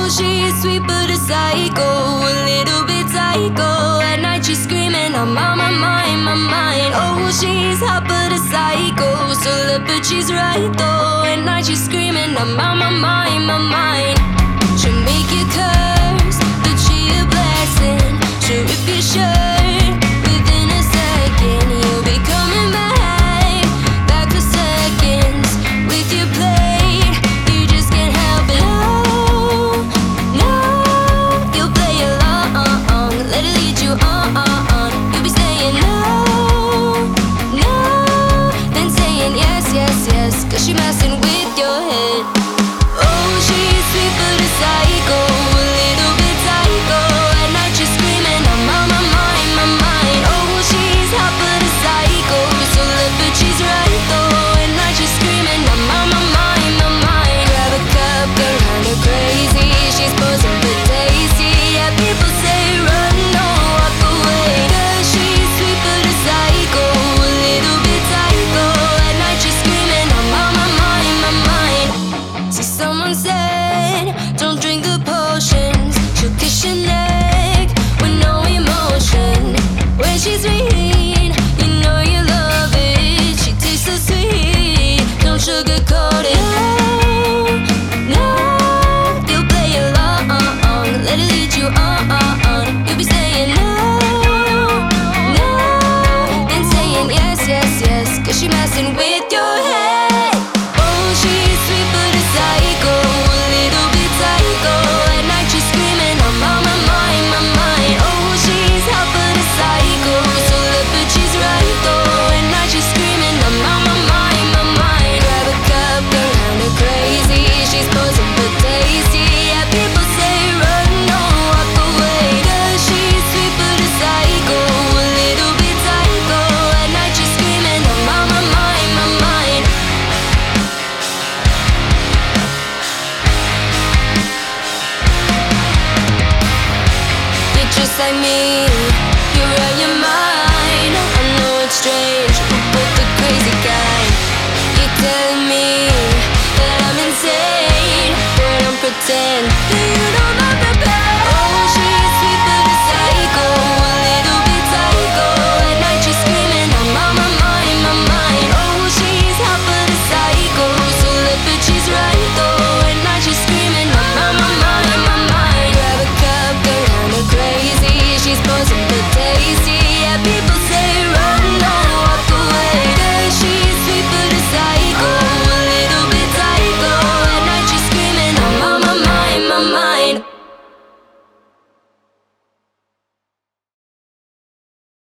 Oh, she's sweet but a psycho, a little bit psycho. At night she's screaming, I'm on my mind, my mind. Oh, she's hot but a psycho, so look, but she's right though. At night she's screaming, I'm on my mind, my mind. She'll make you curse, but she a blessing. She'll rip your shirt within a second. You'll be coming back for seconds with your plate. You just can't help it. No, you'll play along, let it lead you on. You'll be saying no, then saying yes, yes, yes, 'cause she messing with your head. Oh, she's sweet but a psycho, a little bit psycho. At night she's screaming, I'm on my mind, my mind. Oh, she's hot but a psycho, so look, but she's right though. At night she's screaming, I'm on my mind, my mind. Grab a cup, get kinda crazy. She's posing for tasty. Yeah, people say run, no, walk away. 'Cause she's sweet but a psycho, a little bit psycho. At night she's screaming, I'm on my mind, my mind. See, someone said, don't drink the potions. She'll kiss your neck with no emotion. When she's mean, you know you love it. She tastes so sweet, don't sugarcoat it. No, you'll play along, let it lead you on. You'll be saying no, then saying yes, yes, yes, 'cause she messing with your head. Oh, she's sweet but a psycho, a little bit psycho. At night she's screaming, I'm on my mind, my mind. Oh, she's hot but a psycho, so look, but she's right though. At night she's screaming, I'm on my mind, my mind. Grab a cup, get kinda crazy. She's posing for tasty. Yeah, people say run, no, walk away. 'Cause she's sweet but a psycho, a little bit psycho. At night she's screaming, I'm on my mind, my mind. You're just like me, you're out your mind.